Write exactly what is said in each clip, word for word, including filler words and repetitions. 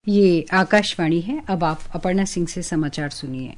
ये आकाशवाणी है। अब आप अपर्णा सिंह से समाचार सुनिए।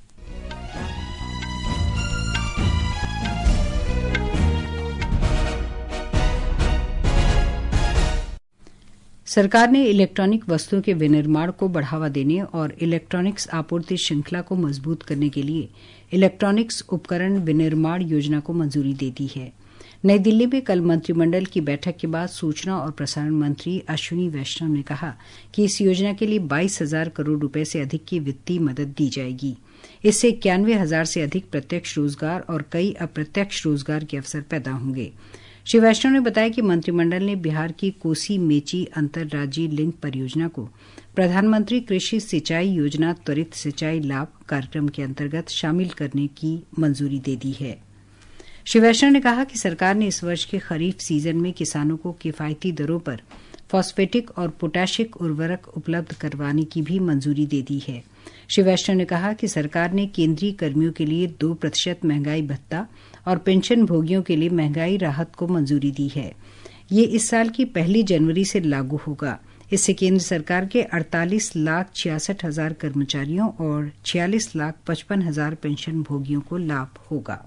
सरकार ने इलेक्ट्रॉनिक वस्तुओं के विनिर्माण को बढ़ावा देने और इलेक्ट्रॉनिक्स आपूर्ति श्रृंखला को मजबूत करने के लिए इलेक्ट्रॉनिक्स उपकरण विनिर्माण योजना को मंजूरी दे दी है। नई दिल्ली में कल मंत्रिमंडल की बैठक के बाद सूचना और प्रसारण मंत्री अश्विनी वैष्णव ने कहा कि इस योजना के लिए बाईस हजार करोड़ रुपए से अधिक की वित्तीय मदद दी जाएगी। इससे इक्यानवे हजार से अधिक प्रत्यक्ष रोजगार और कई अप्रत्यक्ष रोजगार के अवसर पैदा होंगे। श्री वैष्णव ने बताया कि मंत्रिमंडल ने बिहार की कोसी मेची अंतर्राज्यीय लिंक परियोजना को प्रधानमंत्री कृषि सिंचाई योजना त्वरित सिंचाई लाभ कार्यक्रम के अंतर्गत शामिल करने की मंजूरी दे दी है। श्री वैष्णव ने कहा कि सरकार ने इस वर्ष के खरीफ सीजन में किसानों को किफायती दरों पर फॉस्फेटिक और पोटाशिक उर्वरक उपलब्ध करवाने की भी मंजूरी दे दी है। श्री वैष्णव ने कहा कि सरकार ने केंद्रीय कर्मियों के लिए दो प्रतिशत महंगाई भत्ता और पेंशन भोगियों के लिए महंगाई राहत को मंजूरी दी है। ये इस साल की पहली जनवरी से लागू होगा। इससे केंद्र सरकार के अड़तालीस लाख छियासठ हजार कर्मचारियों और छियालीस लाख पचपन हजार पेंशन भोगियों को लाभ होगा।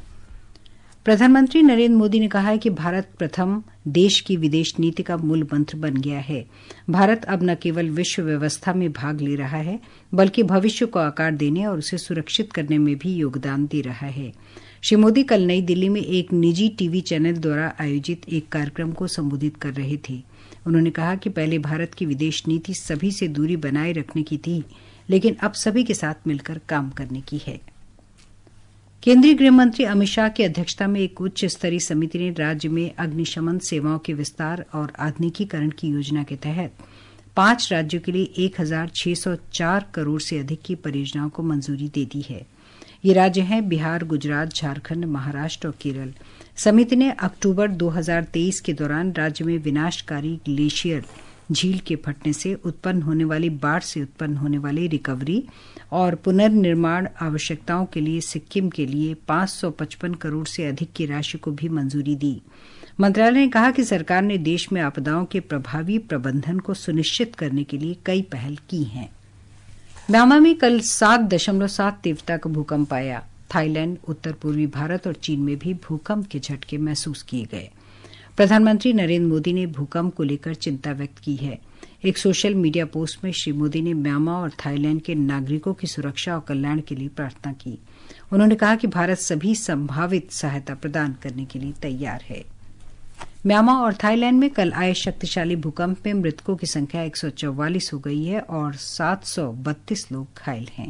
प्रधानमंत्री नरेंद्र मोदी ने कहा है कि भारत प्रथम देश की विदेश नीति का मूल मंत्र बन गया है। भारत अब न केवल विश्व व्यवस्था में भाग ले रहा है, बल्कि भविष्य को आकार देने और उसे सुरक्षित करने में भी योगदान दे रहा है। श्री मोदी कल नई दिल्ली में एक निजी टीवी चैनल द्वारा आयोजित एक कार्यक्रम को संबोधित कर रहे थे। उन्होंने कहा कि पहले भारत की विदेश नीति सभी से दूरी बनाए रखने की थी, लेकिन अब सभी के साथ मिलकर काम करने की है। केंद्रीय गृहमंत्री अमित शाह की अध्यक्षता में एक उच्च स्तरीय समिति ने राज्य में अग्निशमन सेवाओं के विस्तार और आधुनिकीकरण की योजना के तहत पांच राज्यों के लिए एक हजार छह सौ चार करोड़ से अधिक की परियोजनाओं को मंजूरी दे दी है। ये राज्य हैं बिहार, गुजरात, झारखंड, महाराष्ट्र और केरल। समिति ने अक्टूबर दो हजार तेईस के दौरान राज्य में विनाशकारी ग्लेशियर झील के फटने से उत्पन्न होने वाली बाढ़ से उत्पन्न होने वाली रिकवरी और पुनर्निर्माण आवश्यकताओं के लिए सिक्किम के लिए पांच सौ पचपन करोड़ से अधिक की राशि को भी मंजूरी दी। मंत्रालय ने कहा कि सरकार ने देश में आपदाओं के प्रभावी प्रबंधन को सुनिश्चित करने के लिए कई पहल की हैं। म्यांमार में कल सात दशमलव सात तीव्रता का भूकंप आया। थाईलैंड, उत्तर पूर्वी भारत और चीन में भी भूकंप के झटके महसूस किए गए। प्रधानमंत्री नरेंद्र मोदी ने भूकंप को लेकर चिंता व्यक्त की है। एक सोशल मीडिया पोस्ट में श्री मोदी ने म्यांमार और थाईलैंड के नागरिकों की सुरक्षा और कल्याण के लिए प्रार्थना की। उन्होंने कहा कि भारत सभी संभावित सहायता प्रदान करने के लिए तैयार है। म्यांमार और थाईलैंड में कल आए शक्तिशाली भूकंप में मृतकों की संख्या एक सौ चौवालीस हो गई है और सात सौ बत्तीस लोग घायल हैं।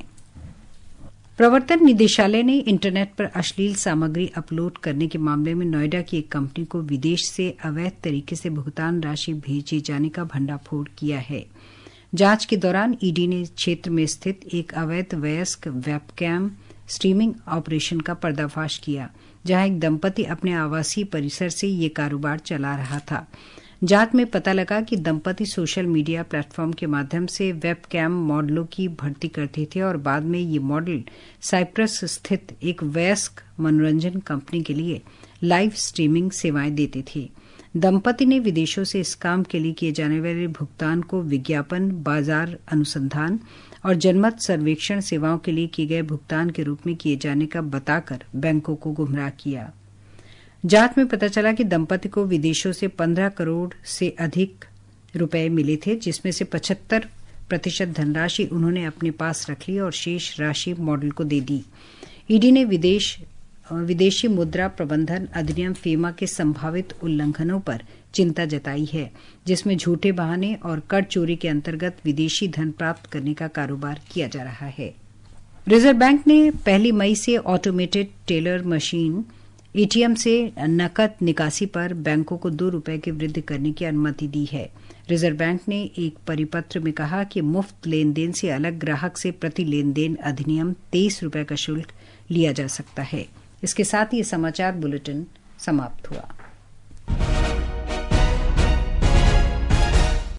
प्रवर्तन निदेशालय ने इंटरनेट पर अश्लील सामग्री अपलोड करने के मामले में नोएडा की एक कंपनी को विदेश से अवैध तरीके से भुगतान राशि भेजे जाने का भंडाफोड़ किया है। जांच के दौरान ईडी ने क्षेत्र में स्थित एक अवैध वयस्क वेबकैम स्ट्रीमिंग ऑपरेशन का पर्दाफाश किया, जहां एक दंपति अपने आवासीय परिसर से ये कारोबार चला रहा था। जांच में पता लगा कि दंपति सोशल मीडिया प्लेटफॉर्म के माध्यम से वेबकैम मॉडलों की भर्ती करते थे और बाद में ये मॉडल साइप्रस स्थित एक वयस्क मनोरंजन कंपनी के लिए लाइव स्ट्रीमिंग सेवाएं देते थे। दंपति ने विदेशों से इस काम के लिए किए जाने वाले भुगतान को विज्ञापन, बाजार अनुसंधान और जनमत सर्वेक्षण सेवाओं के लिए किए गए भुगतान के रूप में किए जाने का बताकर बैंकों को गुमराह किया। जांच में पता चला कि दंपति को विदेशों से पंद्रह करोड़ से अधिक रुपए मिले थे, जिसमें से पचहत्तर प्रतिशत धनराशि उन्होंने अपने पास रख ली और शेष राशि मॉडल को दे दी। ईडी ने विदेश विदेशी मुद्रा प्रबंधन अधिनियम फेमा के संभावित उल्लंघनों पर चिंता जताई है, जिसमें झूठे बहाने और कर चोरी के अंतर्गत विदेशी धन प्राप्त करने का कारोबार किया जा रहा है। रिजर्व बैंक ने पहली मई से ऑटोमेटेड टेलर मशीन एटीएम से नकद निकासी पर बैंकों को दो रुपए की वृद्धि करने की अनुमति दी है। रिजर्व बैंक ने एक परिपत्र में कहा कि मुफ्त लेन देन से अलग ग्राहक से प्रति लेन देन अधिनियम तेईस रुपए का शुल्क लिया जा सकता है। इसके साथ ये समाचार बुलेटिन समाप्त हुआ।